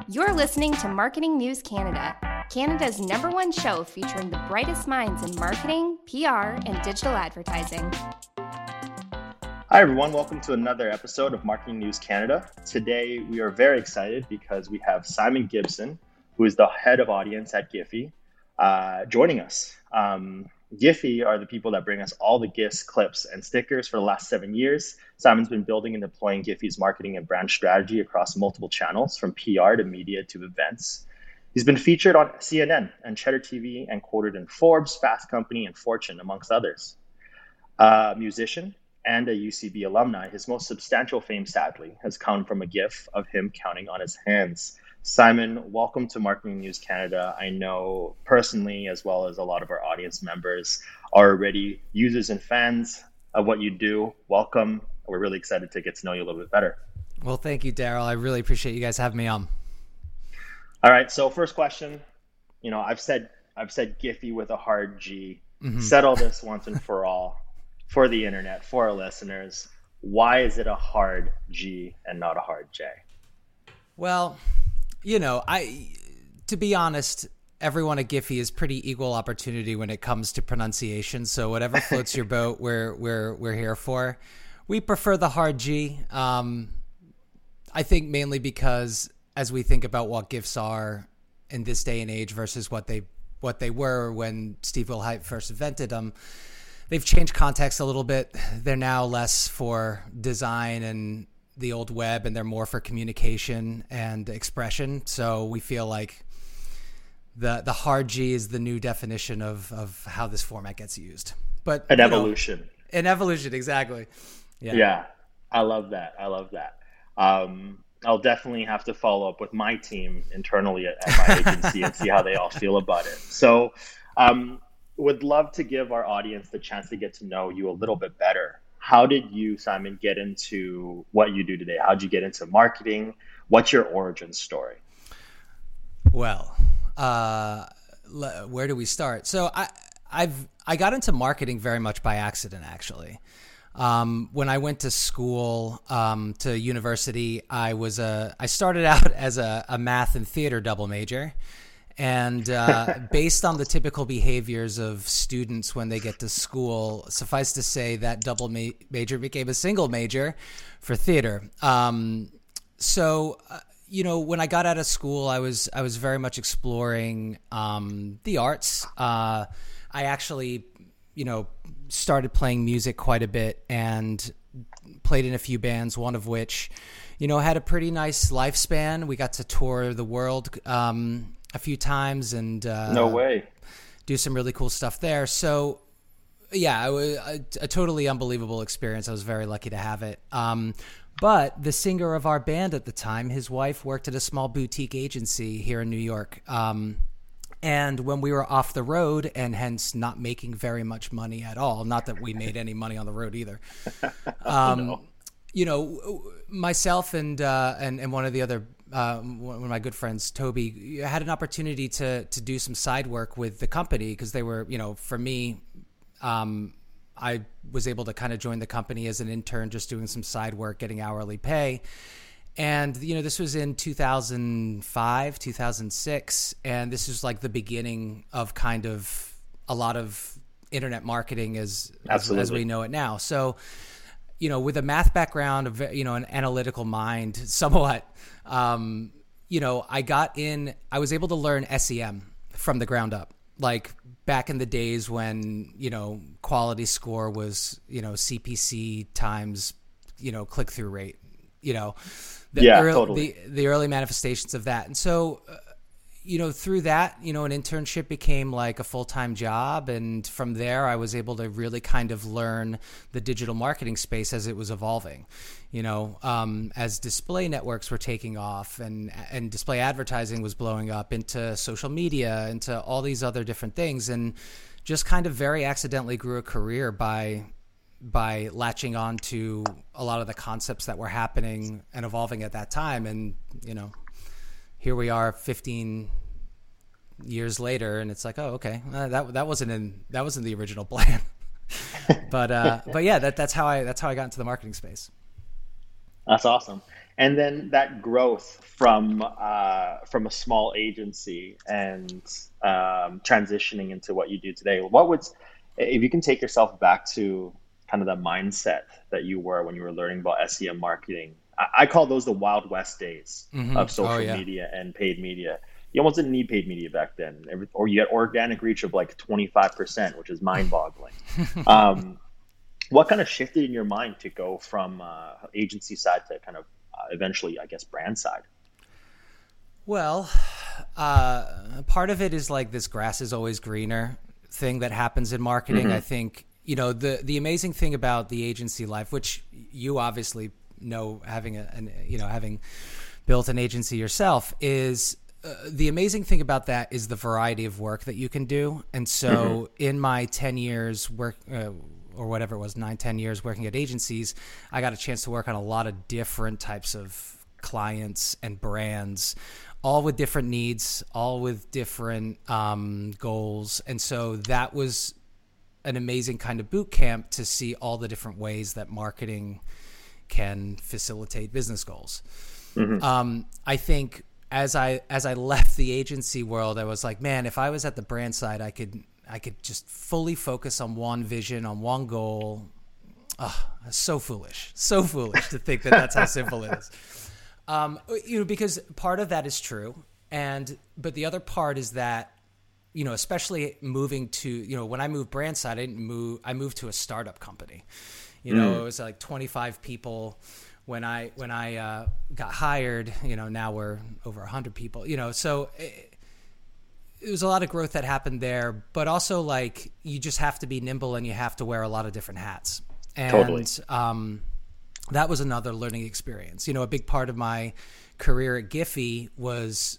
You're listening to Marketing News Canada, Canada's #1 show featuring the brightest minds in marketing, PR, and digital advertising. Hi everyone, welcome to another episode of Marketing News Canada. Today we are very excited because we have Simon Gibson, who is the head of audience at Giphy, joining us. Giphy are the people that bring us all the GIFs, clips, and stickers for the last 7 years. Simon's been building and deploying Giphy's marketing and brand strategy across multiple channels, from PR to media to events. He's been featured on CNN and Cheddar TV and quoted in Forbes, Fast Company, and Fortune, amongst others. A musician and a UCB alumni, his most substantial fame, sadly, has come from a GIF of him counting on his hands. Simon, welcome to Marketing News Canada. I know personally, as well as a lot of our audience members, are already users and fans of what you do. Welcome. We're really excited to get to know you a little bit better. Well, thank you, Daryl. I really appreciate you guys having me on. All right. So first question, I've said Giphy with a hard G. Mm-hmm. Settle this once and for all for the internet, for our listeners. Why is it a hard G and not a hard J? Well, to be honest, everyone at Giphy is pretty equal opportunity when it comes to pronunciation. So whatever floats your boat, we're here for. We prefer the hard G. I think mainly because as we think about what GIFs are in this day and age versus what they were when Steve Wilhite first invented them, they've changed context a little bit. They're now less for design and the old web, and they're more for communication and expression. So we feel like the hard G is the new definition of how this format gets used. But an evolution. An evolution, exactly. Yeah, I love that. I'll definitely have to follow up with my team internally at my agency and see how they all feel about it. So would love to give our audience the chance to get to know you a little bit better. How did you, Simon, get into what you do today? How did you get into marketing? What's your origin story? Well, where do we start? So I got into marketing very much by accident, actually. When I went to school, to university, I started out as a math and theater double major. And based on the typical behaviors of students when they get to school, suffice to say that double major became a single major for theater. So when I got out of school, I was very much exploring the arts. I actually, started playing music quite a bit and played in a few bands, one of which, had a pretty nice lifespan. We got to tour the world a few times and no way, do some really cool stuff there. So yeah, it was a totally unbelievable experience. I was very lucky to have it. But the singer of our band at the time, his wife worked at a small boutique agency here in New York. And when we were off the road and hence not making very much money at all, not that we made any money on the road either, No. Myself and one of the other, one of my good friends, Toby, had an opportunity to do some side work with the company because they were, for me, I was able to kind of join the company as an intern, just doing some side work, getting hourly pay. And, this was in 2005, 2006. And this is like the beginning of kind of a lot of internet marketing as we know it now. So, with a math background, an analytical mind somewhat, I was able to learn SEM from the ground up. Like back in the days when, quality score was, CPC times, click-through rate, totally. The early manifestations of that. And so, through that, an internship became like a full-time job. And from there, I was able to really kind of learn the digital marketing space as it was evolving, as display networks were taking off and display advertising was blowing up into social media, into all these other different things. And just kind of very accidentally grew a career by latching on to a lot of the concepts that were happening and evolving at that time. And, here we are 15 years later, and it's like, oh, okay, that wasn't in the original plan. but yeah, that's how I got into the marketing space. That's awesome. And then that growth from a small agency and transitioning into what you do today, if you can take yourself back to kind of the mindset that you were when you were learning about SEM marketing. I call those the Wild West days of social media and paid media. You almost didn't need paid media back then, or you had organic reach of like 25%, which is mind-boggling. What kind of shifted in your mind to go from agency side to kind of eventually, I guess, brand side? Well, part of it is like this grass is always greener thing that happens in marketing. I think, the amazing thing about the agency life, which you obviously know, having built an agency yourself, is the amazing thing about that is the variety of work that you can do. And so in my 10 years work, or whatever it was, 9-10 years working at agencies, I got a chance to work on a lot of different types of clients and brands, all with different needs, all with different goals. And so that was an amazing kind of boot camp to see all the different ways that marketing can facilitate business goals. I think as I left the agency world, I was like, man, if I was at the brand side, I could just fully focus on one vision, on one goal. So foolish to think that that's how simple it is. Because part of that is true. But the other part is that, especially moving to, when I moved brand side, I moved to a startup company. It was like 25 people when I got hired. Now we're over 100 people. So it was a lot of growth that happened there, but also like you just have to be nimble and you have to wear a lot of different hats. And totally. That was another learning experience. A big part of my career at Giphy was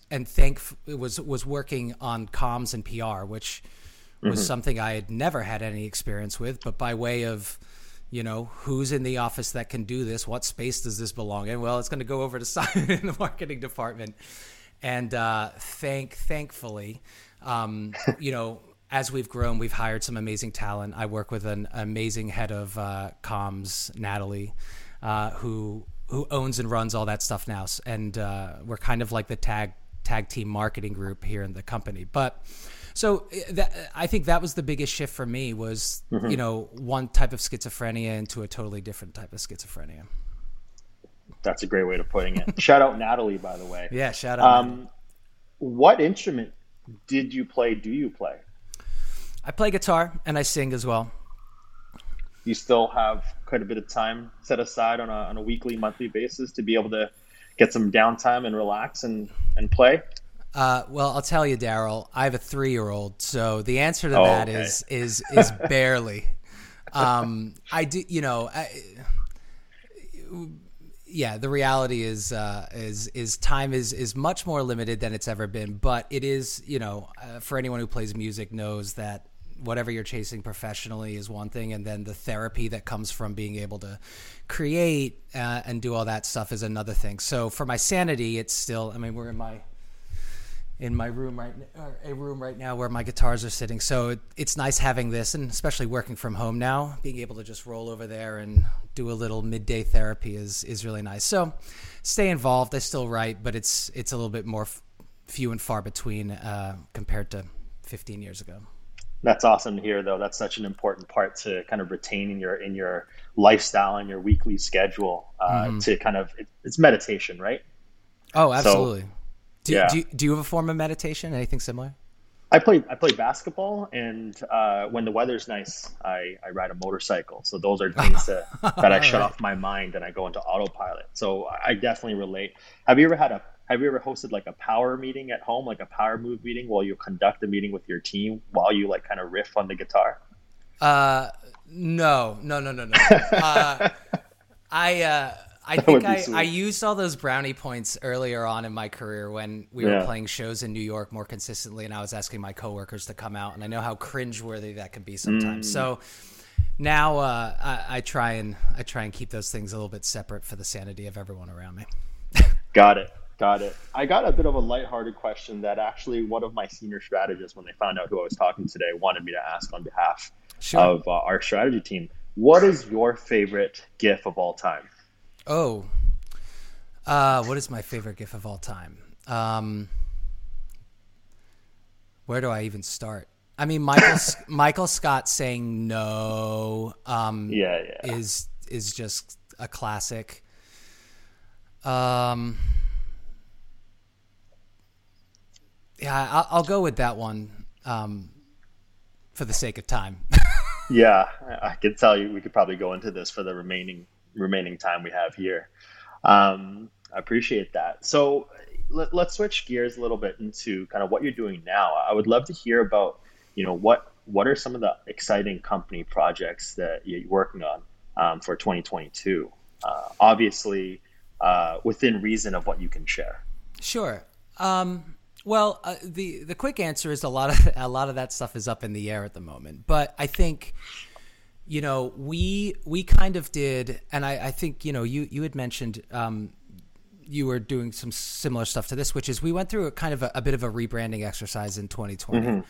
working on comms and PR, which was something I had never had any experience with, but by way of, who's in the office that can do this? What space does this belong in? Well, it's going to go over to Simon in the marketing department. And thankfully, as we've grown, we've hired some amazing talent. I work with an amazing head of comms, Natalie, who owns and runs all that stuff now. And we're kind of like the tag team marketing group here in the company. But so I think that was the biggest shift for me was, one type of schizophrenia into a totally different type of schizophrenia. That's a great way of putting it. Shout out Natalie, by the way. Yeah, shout out. What instrument do you play? I play guitar and I sing as well. You still have quite a bit of time set aside on a weekly, monthly basis to be able to get some downtime and relax and play? Well, I'll tell you, Daryl, I have a 3-year-old, so the answer to that is barely. I do, yeah, the reality is time is much more limited than it's ever been, but it is, for anyone who plays music knows that whatever you're chasing professionally is one thing, and then the therapy that comes from being able to create and do all that stuff is another thing. So for my sanity, it's still, we're in my room right now where my guitars are sitting. So it's nice having this, and especially working from home now, being able to just roll over there and do a little midday therapy is really nice. So stay involved. I still write, but it's a little bit more few and far between compared to 15 years ago. That's awesome to hear, though. That's such an important part to kind of retain in your lifestyle and your weekly schedule to kind of, it's meditation, right? Oh, absolutely. So, do you have a form of meditation? Anything similar? I play basketball, and when the weather's nice, I ride a motorcycle. So those are things that I shut off my mind and I go into autopilot. So I definitely relate. Have you ever hosted like a power meeting at home, like a power move meeting, while you conduct a meeting with your team while you like kind of riff on the guitar? No. I think I used all those brownie points earlier on in my career when we were playing shows in New York more consistently, and I was asking my coworkers to come out, and I know how cringeworthy that can be sometimes. So now I try and keep those things a little bit separate for the sanity of everyone around me. Got it. I got a bit of a lighthearted question that actually one of my senior strategists, when they found out who I was talking to today, wanted me to ask on behalf of our strategy team. What is your favorite GIF of all time? Oh, What is my favorite GIF of all time? Where do I even start? I mean, Michael Scott saying no is just a classic. Yeah, I'll go with that one for the sake of time. Yeah, I could tell you we could probably go into this for the remaining time we have here. I appreciate that. So let's switch gears a little bit into kind of what you're doing now. I would love to hear about, what are some of the exciting company projects that you're working on for 2022? Obviously, within reason of what you can share. Sure. Well, the quick answer is a lot of that stuff is up in the air at the moment. But I think, we kind of did, and I think, you had mentioned you were doing some similar stuff to this, which is we went through a kind of a bit of a rebranding exercise in 2020.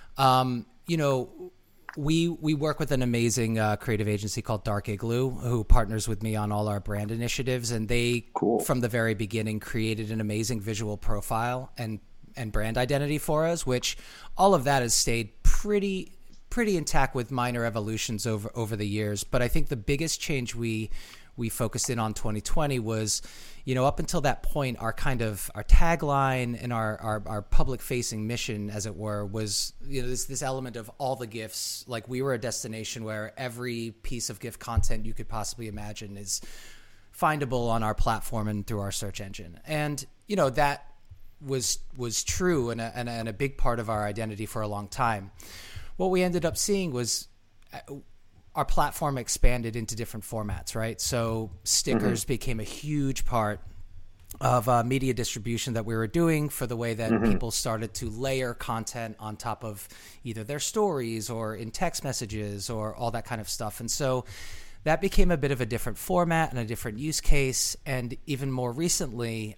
We work with an amazing creative agency called Dark Igloo, who partners with me on all our brand initiatives, and they from the very beginning created an amazing visual profile and brand identity for us, which all of that has stayed pretty intact with minor evolutions over the years. But I think the biggest change we focused in on 2020 was, up until that point, our tagline and our public facing mission, as it were, was, this element of all the GIFs. Like, we were a destination where every piece of GIF content you could possibly imagine is findable on our platform and through our search engine. And, that was true and a big part of our identity for a long time. What we ended up seeing was our platform expanded into different formats, right? So stickers became a huge part of media distribution that we were doing for the way that people started to layer content on top of either their stories or in text messages or all that kind of stuff. And so that became a bit of a different format and a different use case. And even more recently,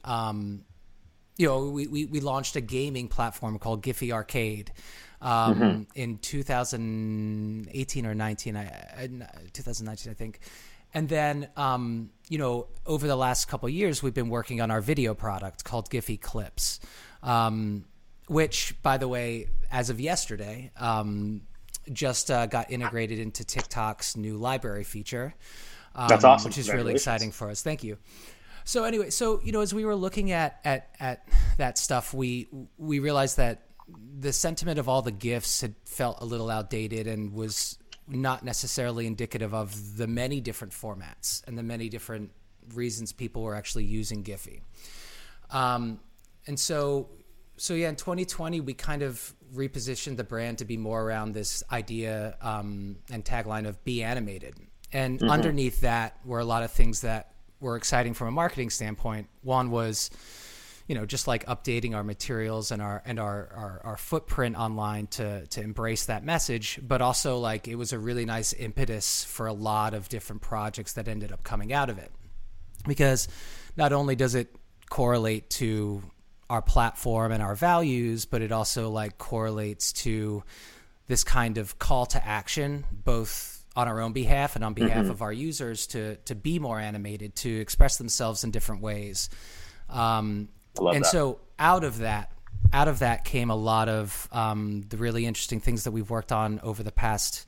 we launched a gaming platform called Giphy Arcade in 2018 or 2019, I think. And then, over the last couple of years, we've been working on our video product called Giphy Clips, which, by the way, as of yesterday, just got integrated into TikTok's new library feature. That's awesome. Which is really exciting for us. Thank you. So anyway, as we were looking at that stuff, we realized that the sentiment of all the GIFs had felt a little outdated and was not necessarily indicative of the many different formats and the many different reasons people were actually using Giphy. And so in 2020, we kind of repositioned the brand to be more around this idea and tagline of be animated. And underneath that were a lot of things that were exciting from a marketing standpoint. One was, just like updating our materials and our footprint online to embrace that message, but also like it was a really nice impetus for a lot of different projects that ended up coming out of it. Because not only does it correlate to our platform and our values, but it also like correlates to this kind of call to action, both on our own behalf and on behalf of our users to be more animated, to express themselves in different ways. So out of that came a lot of the really interesting things that we've worked on over the past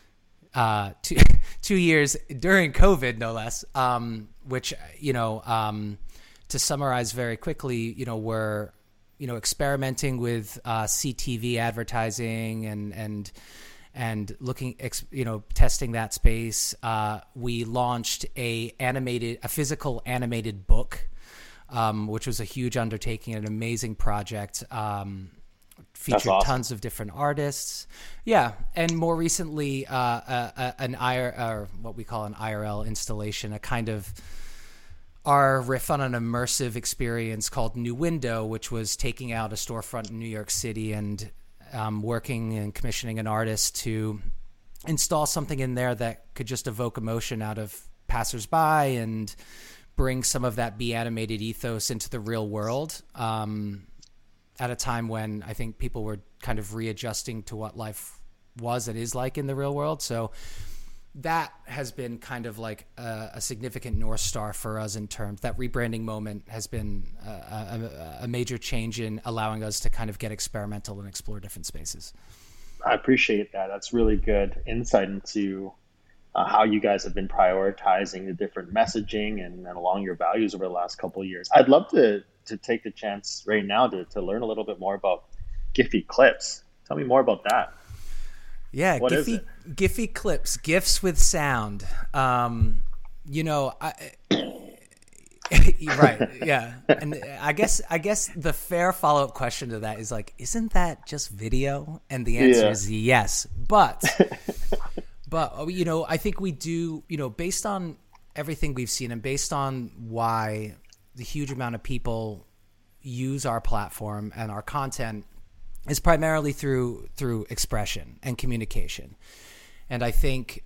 2 years during COVID, no less. Which to summarize very quickly, we're experimenting with CTV advertising and looking, testing that space. We launched a physical animated book. Which was a huge undertaking, an amazing project, featured awesome. Tons of different artists. Yeah, and more recently, what we call an IRL installation, a kind of our riff on an immersive experience called New Window, which was taking out a storefront in New York City and working and commissioning an artist to install something in there that could just evoke emotion out of passersby and bring some of that be animated ethos into the real world at a time when I think people were kind of readjusting to what life was and is like in the real world. So that has been kind of like a significant North Star for us in terms that rebranding moment has been a major change in allowing us to kind of get experimental and explore different spaces. I appreciate that. That's really good insight into how you guys have been prioritizing the different messaging and along your values over the last couple of years. I'd love to take the chance right now to learn a little bit more about Giphy Clips. Tell me more about that. Yeah, what Giphy Clips, GIFs with sound. Right, yeah. And I guess the fair follow-up question to that is like, isn't that just video? And the answer is yes. But I think we do, based on everything we've seen and based on why the huge amount of people use our platform and our content is primarily through expression and communication. And I think,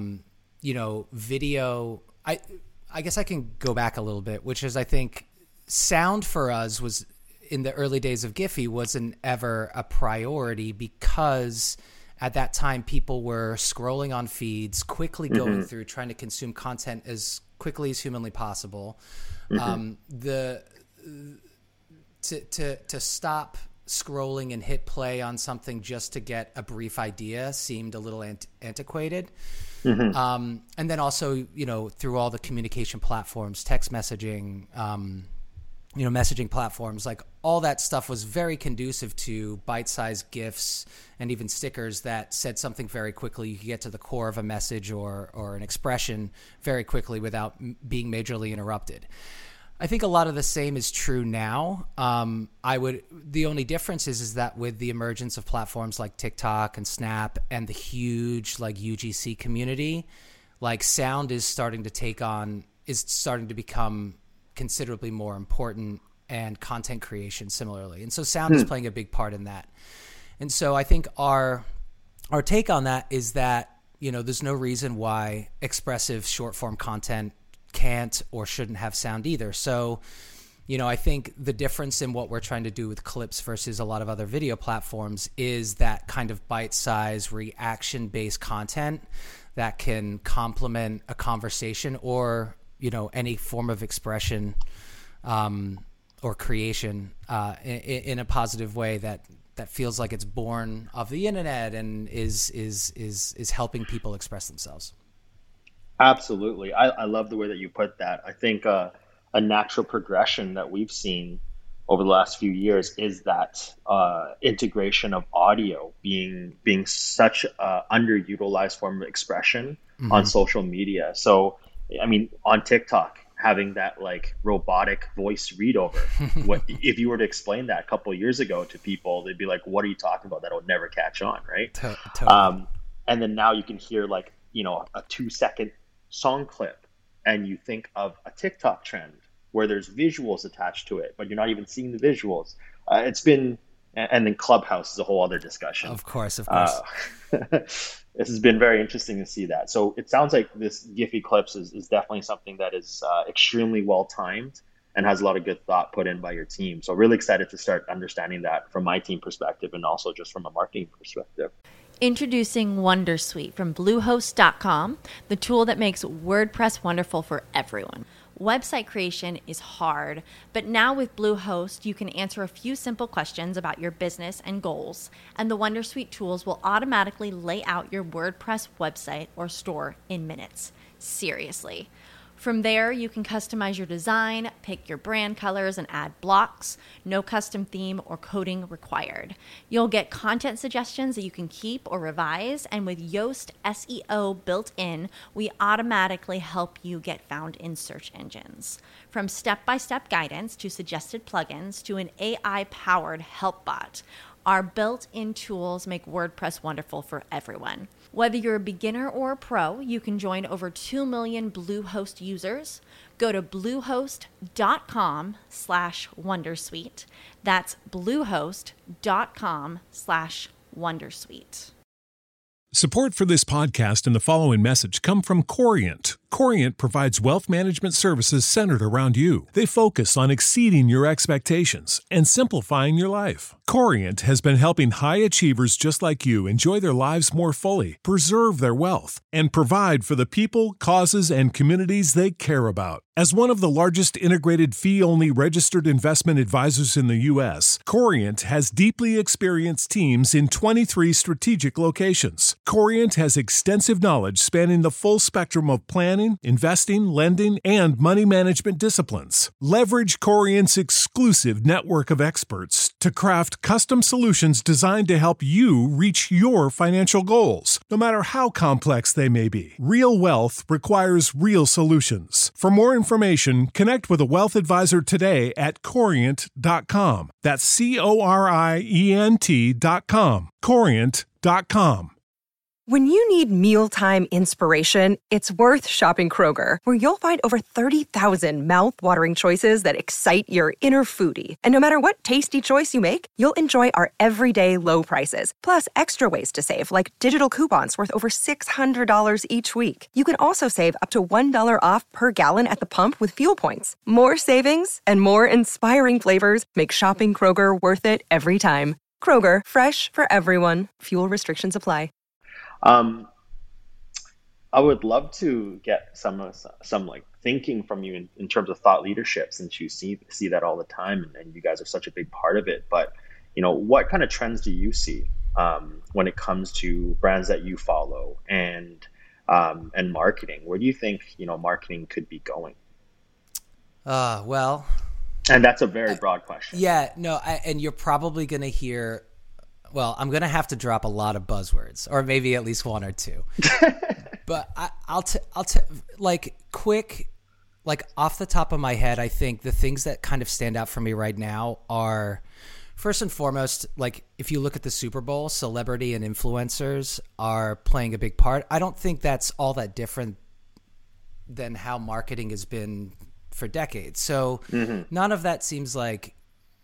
video, I guess I can go back a little bit, which is I think sound for us was in the early days of Giphy wasn't ever a priority because at that time people were scrolling on feeds, quickly going through, trying to consume content as quickly as humanly possible. To stop scrolling and hit play on something just to get a brief idea seemed a little antiquated. And then also, through all the communication platforms, text messaging, messaging platforms, like all that stuff was very conducive to bite-sized GIFs and even stickers that said something very quickly. You could get to the core of a message or an expression very quickly without being majorly interrupted. I think a lot of the same is true now. The only difference is that with the emergence of platforms like TikTok and Snap and the huge like UGC community, like sound is starting to become considerably more important, and content creation similarly. And so sound is playing a big part in that. And so I think our take on that is that, there's no reason why expressive short form content can't or shouldn't have sound either. So, I think the difference in what we're trying to do with Clips versus a lot of other video platforms is that kind of bite-sized reaction-based content that can complement a conversation or, any form of expression or creation in a positive way that feels like it's born of the internet and is helping people express themselves. Absolutely. I love the way that you put that. I think a natural progression that we've seen over the last few years is that integration of audio being such an underutilized form of expression on social media. So, on TikTok, having that like robotic voice read over, what if you were to explain that a couple of years ago to people, they'd be like, what are you talking about? That would never catch on, right? Totally. And then now you can hear like, a 2-second song clip and you think of a TikTok trend where there's visuals attached to it, but you're not even seeing the visuals. And then Clubhouse is a whole other discussion. Of course. This has been very interesting to see that. So it sounds like this Giphy Clips is definitely something that is extremely well timed and has a lot of good thought put in by your team. So really excited to start understanding that from my team perspective and also just from a marketing perspective. Introducing Wondersuite from Bluehost.com, the tool that makes WordPress wonderful for everyone. Website creation is hard, but now with Bluehost, you can answer a few simple questions about your business and goals, and the Wondersuite tools will automatically lay out your WordPress website or store in minutes. Seriously. From there, you can customize your design, pick your brand colors, and add blocks. No custom theme or coding required. You'll get content suggestions that you can keep or revise, and with Yoast SEO built in, we automatically help you get found in search engines. From step-by-step guidance to suggested plugins to an AI-powered help bot, our built-in tools make WordPress wonderful for everyone. Whether you're a beginner or a pro, you can join over 2 million Bluehost users. Go to bluehost.com/wondersuite. That's bluehost.com/wondersuite. Support for this podcast and the following message come from Corient. Corient provides wealth management services centered around you. They focus on exceeding your expectations and simplifying your life. Corient has been helping high achievers just like you enjoy their lives more fully, preserve their wealth, and provide for the people, causes, and communities they care about. As one of the largest integrated fee-only registered investment advisors in the U.S., Corient has deeply experienced teams in 23 strategic locations. Corient has extensive knowledge spanning the full spectrum of planning, investing, lending, and money management disciplines. Leverage Corient's exclusive network of experts to craft custom solutions designed to help you reach your financial goals, no matter how complex they may be. Real wealth requires real solutions. For more information, connect with a wealth advisor today at Corient.com. That's Corient.com. Corient.com. When you need mealtime inspiration, it's worth shopping Kroger, where you'll find over 30,000 mouth-watering choices that excite your inner foodie. And no matter what tasty choice you make, you'll enjoy our everyday low prices, plus extra ways to save, like digital coupons worth over $600 each week. You can also save up to $1 off per gallon at the pump with fuel points. More savings and more inspiring flavors make shopping Kroger worth it every time. Kroger, fresh for everyone. Fuel restrictions apply. I would love to get some like thinking from you in terms of thought leadership, since you see that all the time, and you guys are such a big part of it. But what kind of trends do you see when it comes to brands that you follow and marketing? Where do you think marketing could be going? Well, and that's a very broad question. Yeah, no, and you're probably going to hear. Well, I'm going to have to drop a lot of buzzwords, or maybe at least one or two. But I'll like quick, like off the top of my head, I think the things that kind of stand out for me right now are, first and foremost, like if you look at the Super Bowl, celebrity and influencers are playing a big part. I don't think that's all that different than how marketing has been for decades. So none of that seems like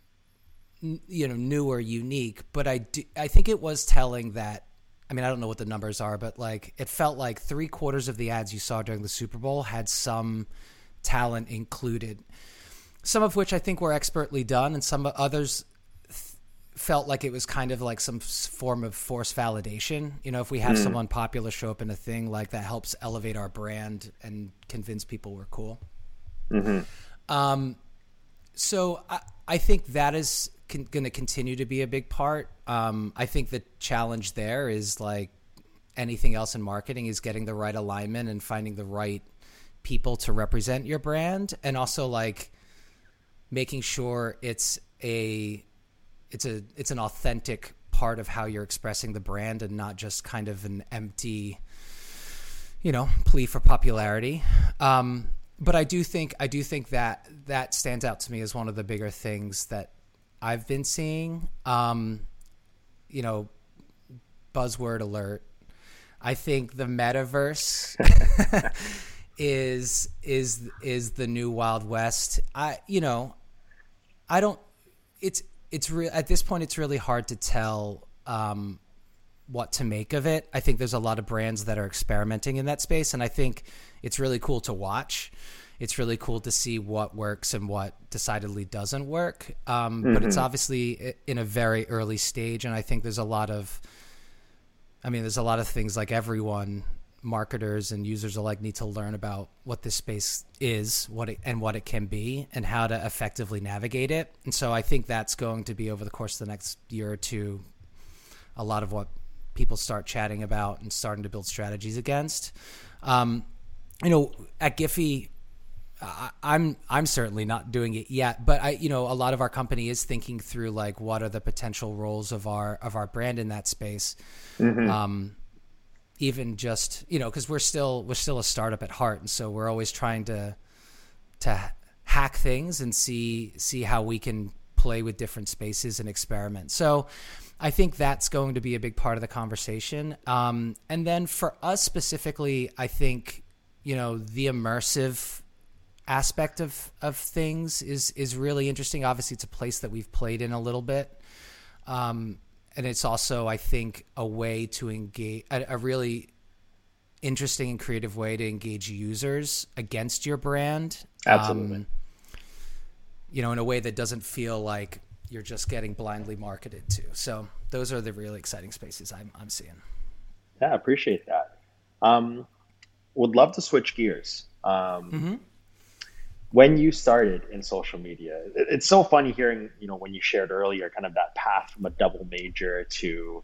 new or unique, but I think it was telling that, I mean, I don't know what the numbers are, but like it felt like 3/4 of the ads you saw during the Super Bowl had some talent included, some of which I think were expertly done, and some others felt like it was kind of like some form of forced validation. If we have someone popular show up in a thing, like that helps elevate our brand and convince people we're cool. So I think that is going to continue to be a big part. I think the challenge there is, like anything else in marketing, is getting the right alignment and finding the right people to represent your brand, and also like making sure it's an authentic part of how you're expressing the brand, and not just kind of an empty, plea for popularity. But I do think that stands out to me as one of the bigger things that I've been seeing. Buzzword alert. I think the metaverse is the new Wild West. It's real at this point. It's really hard to tell what to make of it. I think there's a lot of brands that are experimenting in that space, and I think it's really cool to watch. It's really cool to see what works and what decidedly doesn't work. But it's obviously in a very early stage, and I think there's a lot of things, like everyone, marketers and users alike, need to learn about what this space is, what it can be, and how to effectively navigate it. And so I think that's going to be, over the course of the next year or two, a lot of what people start chatting about and starting to build strategies against. At Giphy, I'm certainly not doing it yet, but a lot of our company is thinking through, like, what are the potential roles of our brand in that space. Even just, because we're still a startup at heart. And so we're always trying to hack things and see how we can play with different spaces and experiment. So I think that's going to be a big part of the conversation. And then for us specifically, I think, the immersive aspect of things is really interesting. Obviously, it's a place that we've played in a little bit. And it's also, I think, a way to engage, a really interesting and creative way to engage users against your brand. Absolutely. In a way that doesn't feel like you're just getting blindly marketed to. So those are the really exciting spaces I'm seeing. Yeah, I appreciate that. Would love to switch gears. When you started in social media, it's so funny hearing, when you shared earlier, kind of that path from a double major to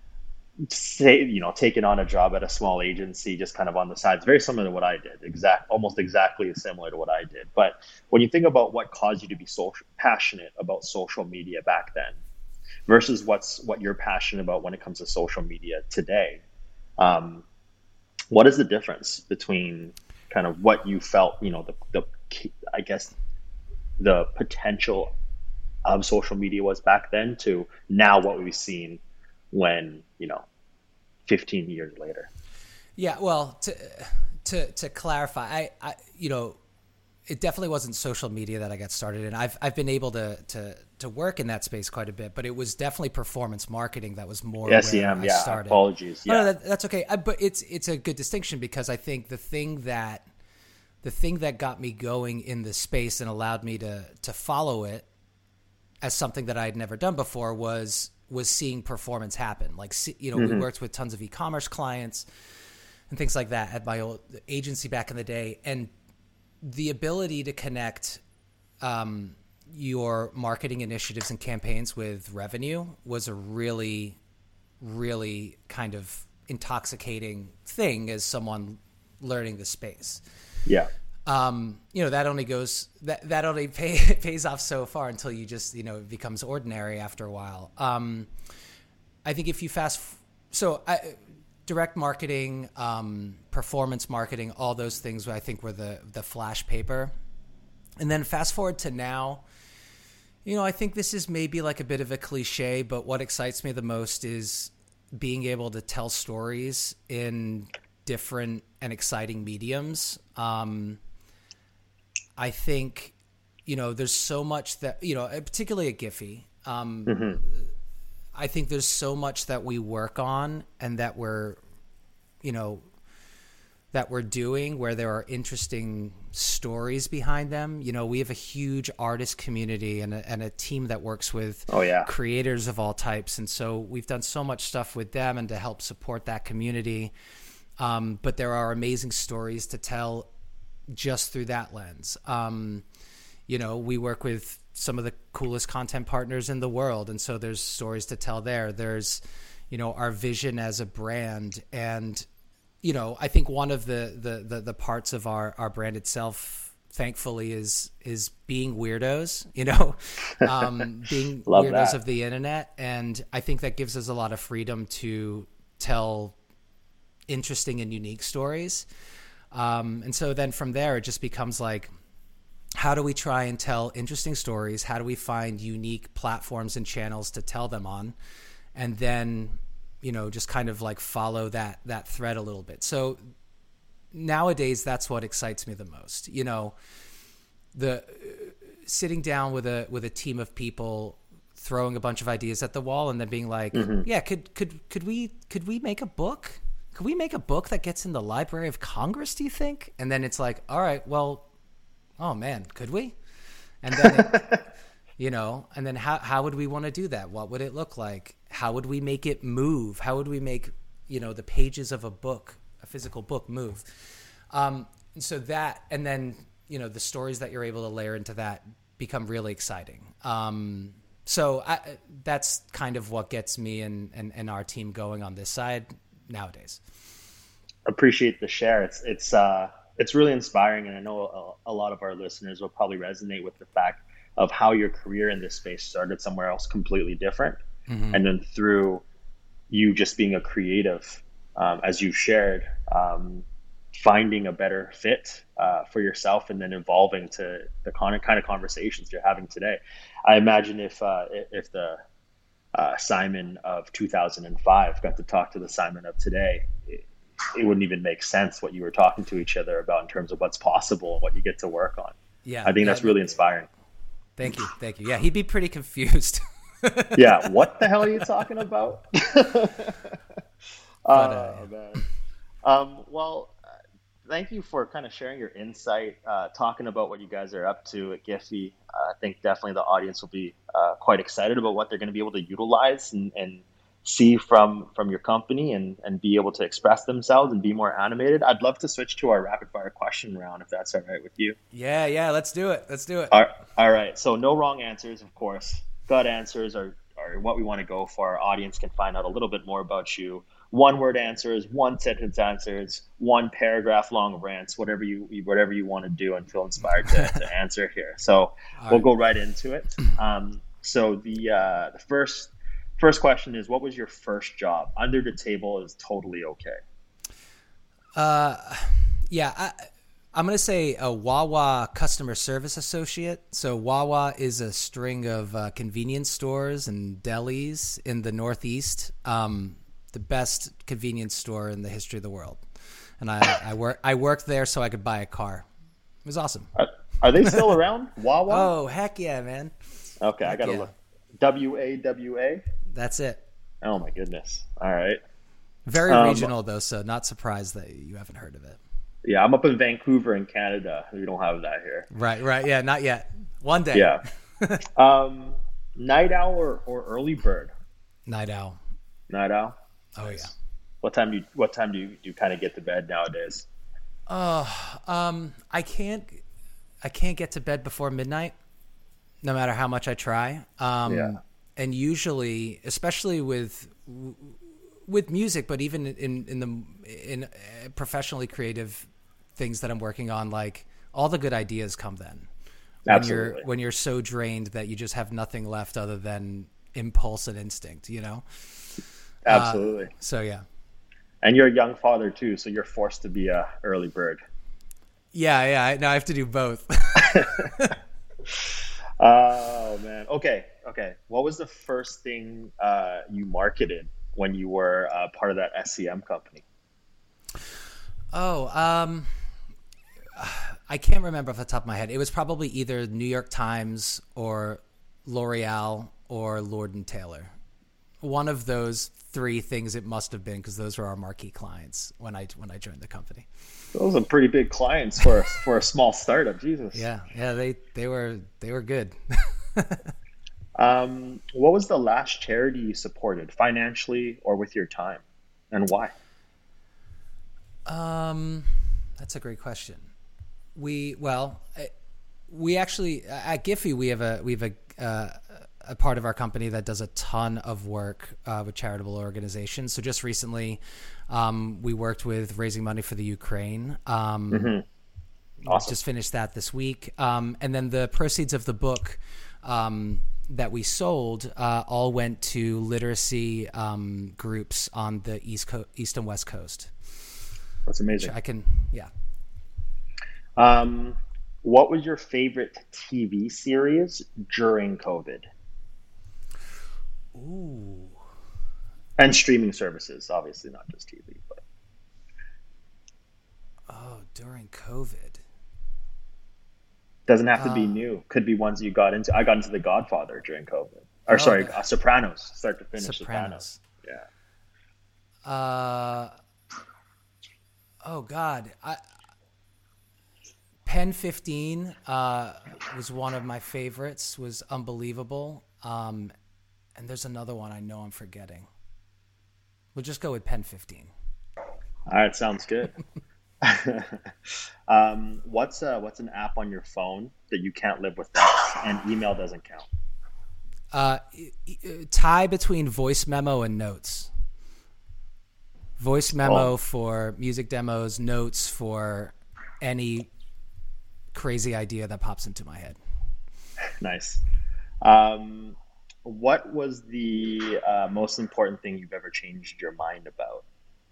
taking on a job at a small agency, just kind of on the side. It's very similar to what I did, almost exactly similar to what I did. But when you think about what caused you to be so passionate about social media back then versus what you're passionate about when it comes to social media today, what is the difference between kind of what you felt, I guess the potential of social media was back then to now what we've seen when, 15 years later? Yeah, well, to clarify, I it definitely wasn't social media that I got started in. I've been able to work in that space quite a bit, but it was definitely performance marketing that was more SEM. where I started. Apologies. Yeah, no, that's okay. But it's a good distinction, because I think the thing that got me going in this space and allowed me to follow it as something that I had never done before was seeing performance happen. Like, we worked with tons of e-commerce clients and things like that at my old agency back in the day. And the ability to connect your marketing initiatives and campaigns with revenue was a really, really kind of intoxicating thing as someone learning the space. Yeah. That only pays off so far until you just, it becomes ordinary after a while. I think if you direct marketing, performance marketing, all those things I think were the flash paper. And then fast forward to now, I think this is maybe like a bit of a cliche, but what excites me the most is being able to tell stories in different and exciting mediums. I think, there's so much that, particularly at Giphy, I think there's so much that we work on and that we're doing where there are interesting stories behind them. We have a huge artist community and a team that works with creators of all types. And so we've done so much stuff with them and to help support that community. But there are amazing stories to tell just through that lens. We work with some of the coolest content partners in the world. And so there's stories to tell there. There's, our vision as a brand. And, I think one of the parts of our brand itself, thankfully, is being weirdos, being weirdos of the internet. And I think that gives us a lot of freedom to tell interesting and unique stories. And so then from there, it just becomes like, how do we try and tell interesting stories? How do we find unique platforms and channels to tell them on? And then, just kind of like follow that thread a little bit. So nowadays, that's what excites me the most. The sitting down with a team of people, throwing a bunch of ideas at the wall and then being like, yeah, could we make a book? Could we make a book that gets in the Library of Congress, do you think? And then it's like, all right, well, oh man, could we? And then, and then how would we want to do that? What would it look like? How would we make it move? How would we make, the pages of a physical book move? So that, and then, the stories that you're able to layer into that become really exciting. So that's kind of what gets me and our team going on this side nowadays. Appreciate the share. It's really inspiring, and I know a lot of our listeners will probably resonate with the fact of how your career in this space started somewhere else completely different, and then through you just being a creative, as you shared, finding a better fit for yourself, and then evolving to the kind of conversations you're having today. I imagine if the Simon of 2005 got to talk to the Simon of today, it wouldn't even make sense what you were talking to each other about in terms of what's possible and what you get to work on. Yeah, I think that's really inspiring. Thank you. Yeah, he'd be pretty confused. Yeah, what the hell are you talking about? Man. Well, thank you for kind of sharing your insight, talking about what you guys are up to at Giphy. I think definitely the audience will be quite excited about what they're going to be able to utilize and see from your company and be able to express themselves and be more animated. I'd love to switch to our rapid fire question round if that's all right with you. Yeah, let's do it. All right. So no wrong answers, of course. Gut answers are what we want to go for. Our audience can find out a little bit more about you. One word answers, one sentence answers, one paragraph long rants, whatever you want to do and feel inspired to answer here. So we'll go right into it. So the first question is, what was your first job? Under the table is totally okay. I'm going to say a Wawa customer service associate. So Wawa is a string of convenience stores and delis in the Northeast. The best convenience store in the history of the world. And I worked there so I could buy a car. It was awesome. Are they still around? Wawa? Oh, heck yeah, man. Okay, I got to look. WAWA? That's it. Oh my goodness. All right. Very regional though, so not surprised that you haven't heard of it. Yeah, I'm up in Vancouver in Canada. We don't have that here. Right. Yeah, not yet. One day. Yeah. Night owl or early bird? Night owl. Night owl? Oh yeah. What time do you kind of get to bed nowadays? I can't get to bed before midnight, no matter how much I try. And usually, especially with music, but even in professionally creative things that I'm working on, like all the good ideas come then. Absolutely. When you're so drained that you just have nothing left other than impulse and instinct, you know? Absolutely. So yeah. And you're a young father too, so you're forced to be a early bird. Yeah. I have to do both. Oh man. Okay. What was the first thing you marketed when you were part of that SCM company? I can't remember off the top of my head. It was probably either New York Times or L'Oreal or Lord & Taylor. One of those three things it must have been, because those were our marquee clients when I joined the company. Those are pretty big clients for a small startup. Jesus. Yeah, they were good. What was the last charity you supported, financially or with your time, and why? That's a great question. We actually at Giphy we have a part of our company that does a ton of work with charitable organizations. So just recently, we worked with raising money for the Ukraine. Awesome. Just finished that this week. And then the proceeds of the book that we sold all went to literacy groups on the East and West Coast. That's amazing. What was your favorite TV series during COVID? Ooh. And streaming services, obviously, not just TV. But during COVID. Doesn't have to be new. Could be ones you got into. I got into The Godfather during COVID. Sopranos, start to finish. Sopranos. Yeah. Oh God. Pen 15 was one of my favorites. Was unbelievable. And there's another one I know I'm forgetting. We'll just go with Pen 15. All right, sounds good. What's an app on your phone that you can't live without, and email doesn't count? Tie between voice memo and notes. Voice memo for music demos, notes for any crazy idea that pops into my head. Nice. What was the most important thing you've ever changed your mind about?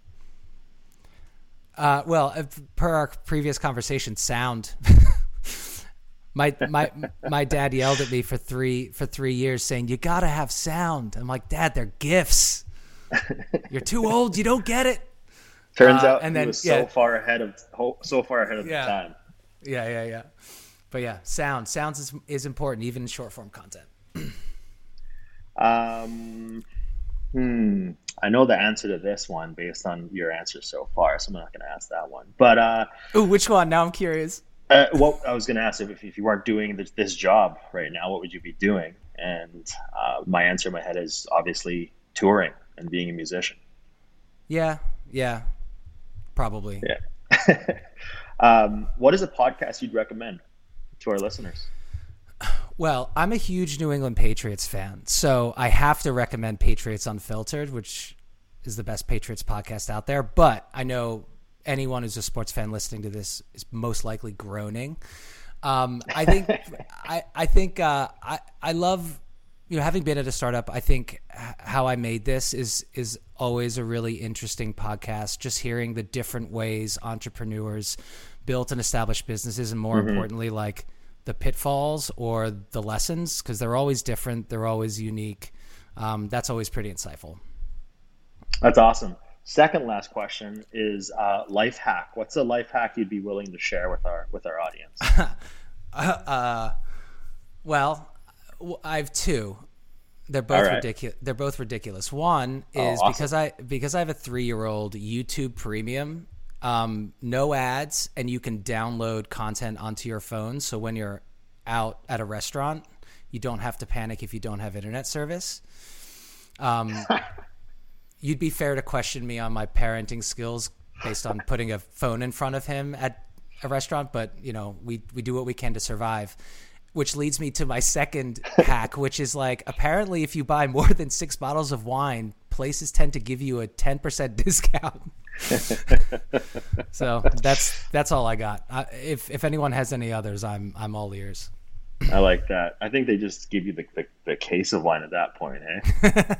Well, per our previous conversation, sound. My dad yelled at me for 3 years saying, "You gotta have sound." I'm like, "Dad, they're gifts. You're too old. You don't get it." Turns out, and then he was so far ahead of the time. Yeah. But yeah, sounds is important, even in short form content. I know the answer to this one based on your answer so far, so I'm not going to ask that one. But ooh, which one? Now I'm curious. Well, I was going to ask if you weren't doing this job right now, what would you be doing? And my answer in my head is obviously touring and being a musician. Yeah, probably. Yeah. What is a podcast you'd recommend to our listeners? Well, I'm a huge New England Patriots fan, so I have to recommend Patriots Unfiltered, which is the best Patriots podcast out there. But I know anyone who's a sports fan listening to this is most likely groaning. I think I love, having been at a startup. I think How I Made This is always a really interesting podcast. Just hearing the different ways entrepreneurs built and established businesses, and more importantly, like the pitfalls or the lessons, because they're always different. They're always unique. That's always pretty insightful. That's awesome. Second last question is life hack. What's a life hack you'd be willing to share with our audience? Well, I have two. They're both ridiculous. They're both ridiculous. One is awesome. because I have a 3-year-old, YouTube Premium, no ads, and you can download content onto your phone. So when you're out at a restaurant, you don't have to panic if you don't have internet service. You'd be fair to question me on my parenting skills based on putting a phone in front of him at a restaurant, but we do what we can to survive, which leads me to my second hack, which is like, apparently if you buy more than 6 bottles of wine, places tend to give you a 10% discount. So that's all I got. If anyone has any others, I'm all ears. I like that. I think they just give you the case of wine at that point, eh?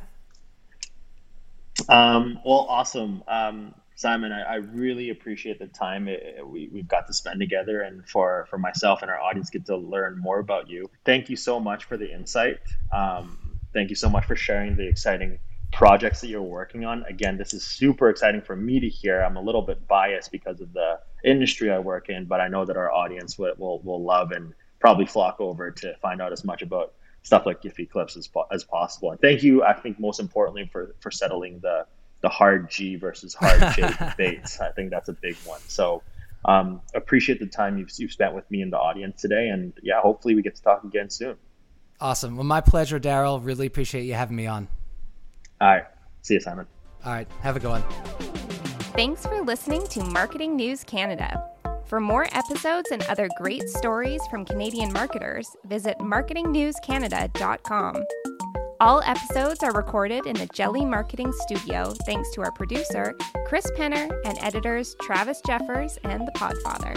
Well, awesome. Simon, I really appreciate the time we've got to spend together, and for myself and our audience get to learn more about you. Thank you so much for the insight. Thank you so much for sharing the exciting projects that you're working on. Again, this is super exciting for me to hear. I'm a little bit biased because of the industry I work in, but I know that our audience will love and probably flock over to find out as much about stuff like Giphy Clips as possible. And thank you, I think, most importantly, for settling the hard G versus hard J debates. I think that's a big one. So appreciate the time you've spent with me and the audience today. And yeah, hopefully we get to talk again soon. Awesome. Well, my pleasure, Daryl. Really appreciate you having me on. All right. See you, Simon. All right. Have a good one. Thanks for listening to Marketing News Canada. For more episodes and other great stories from Canadian marketers, visit marketingnewscanada.com. All episodes are recorded in the Jelly Marketing Studio thanks to our producer, Chris Penner, and editors Travis Jeffers and The Podfather.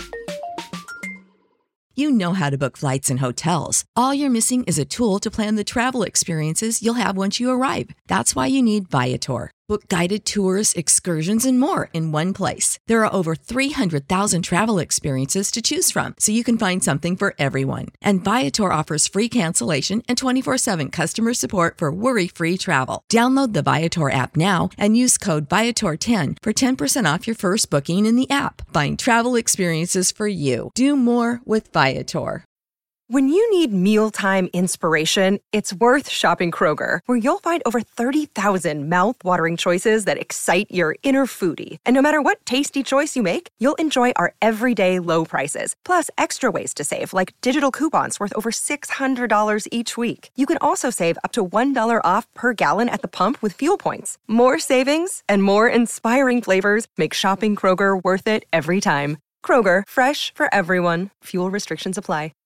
You know how to book flights and hotels. All you're missing is a tool to plan the travel experiences you'll have once you arrive. That's why you need Viator. Book guided tours, excursions, and more in one place. There are over 300,000 travel experiences to choose from, so you can find something for everyone. And Viator offers free cancellation and 24/7 customer support for worry-free travel. Download the Viator app now and use code Viator10 for 10% off your first booking in the app. Find travel experiences for you. Do more with Viator. When you need mealtime inspiration, it's worth shopping Kroger, where you'll find over 30,000 mouth-watering choices that excite your inner foodie. And no matter what tasty choice you make, you'll enjoy our everyday low prices, plus extra ways to save, like digital coupons worth over $600 each week. You can also save up to $1 off per gallon at the pump with fuel points. More savings and more inspiring flavors make shopping Kroger worth it every time. Kroger, fresh for everyone. Fuel restrictions apply.